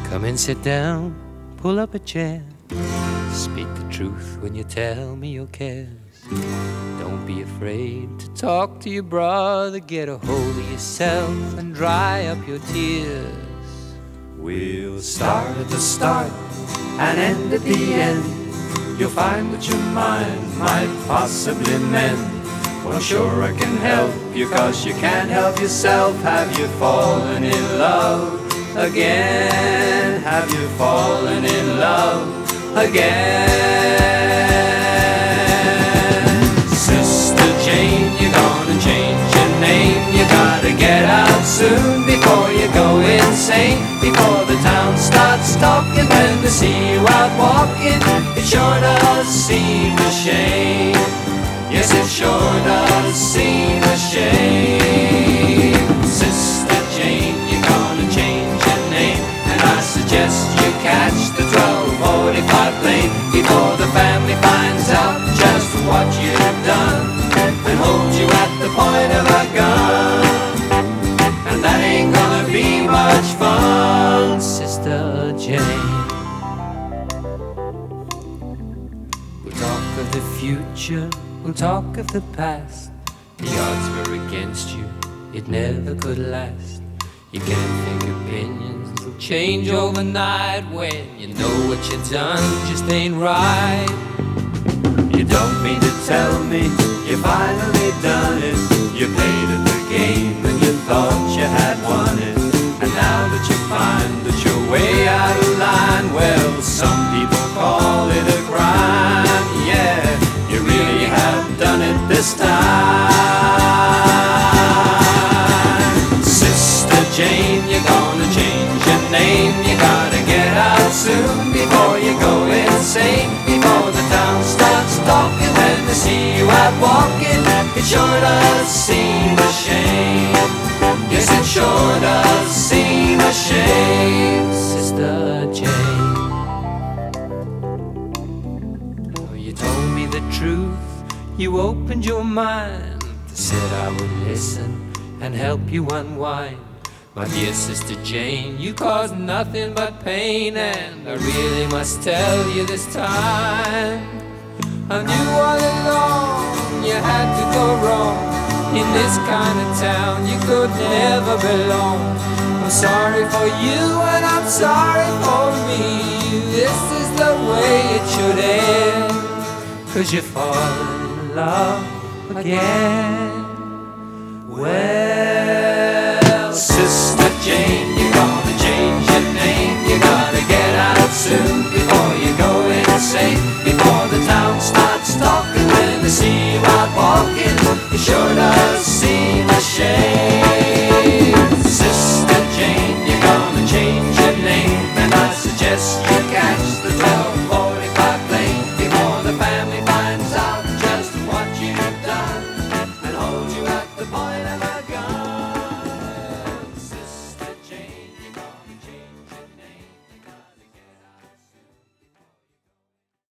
Come and sit down, pull up a chair. Speak the truth when you tell me your cares. Don't be afraid to talk to your brother. Get a hold of yourself and dry up your tears. We'll start at the start and end at the end. You'll find that your mind might possibly mend. Well, I'm sure I can help you, 'cause you can't help yourself. Have you fallen in love again? Have you fallen in love again? Sister Jane, you're gonna change your name. You gotta get out soon before you go insane. Before the town starts talking when they see you out walking. It sure does seem a shame. Yes, it sure does seem a shame. Sister Jane, you're gonna change your name, and I suggest you catch the 12:45 plane before the family finds out just what you've done and hold you at the point of a gun. And that ain't gonna be much fun, Sister Jane. We'll talk of the future, we'll talk of the past. The odds were against you, it never could last. You can't think opinions will change overnight when you know what you've done just ain't right. You don't mean to tell me you finally done it. You played at the game and you thought you had won it. And now that you find that you're way out of line, well, some people call it a crime. Yeah, you really have done it this time. Sister Jane, you're gonna change your name. You gotta get out soon before you go insane. Before the town starts talking when they see you out walking. It sure does seem a shame. Yes, it sure does seem a shame, Sister Jane. Oh, you told me the truth, you opened your mind. Said I would listen and help you unwind. My dear Sister Jane, you caused nothing but pain, and I really must tell you this time. I knew all along you had to go wrong. In this kind of town you could never belong. I'm sorry for you and I'm sorry for me. This is the way it should end, 'cause you fall in love again. Well, Sister Jane,